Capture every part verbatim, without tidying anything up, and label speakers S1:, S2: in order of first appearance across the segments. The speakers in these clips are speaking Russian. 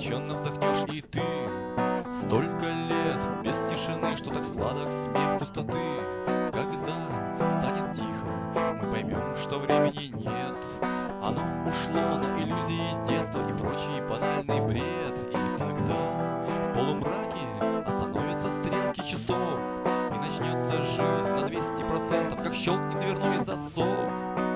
S1: облегченно вздохнешь и ты. Столько лет без тишины, что так сладок смех пустоты. Когда станет тихо, мы поймем, что времени нет. Оно ушло на иллюзии детства и прочий банальный бред. И тогда в полумраке остановятся стрелки часов, и начнется жизнь на двести процентов, как щелкнет дверной засов.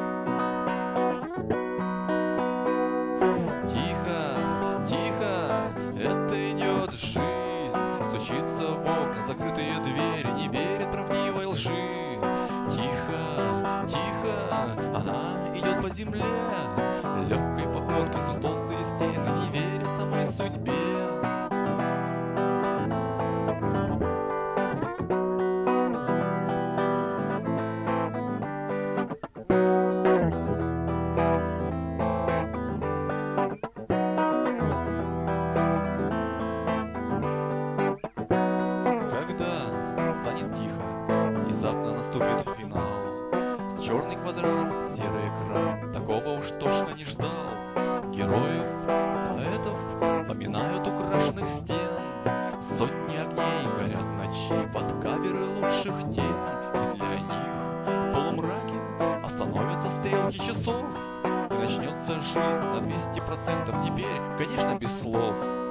S1: Тихо, тихо, это идет жизнь, стучится в окна закрытые двери, не верит правдивой лжи. Тихо, тихо, она идет по земле, легкой походкой сквозь толстые стены, не веря самой судьбе. Когда станет тихо, внезапно наступит финал. Черный квадрат, серый экран, такого уж точно не ждал. Героев, поэтов вспоминают украшенных стен. Сотни огней горят ночи под каверы лучших тем. И для них в полумраке остановятся стрелки часов, и начнется жизнь на двести процентов теперь, конечно, без слов.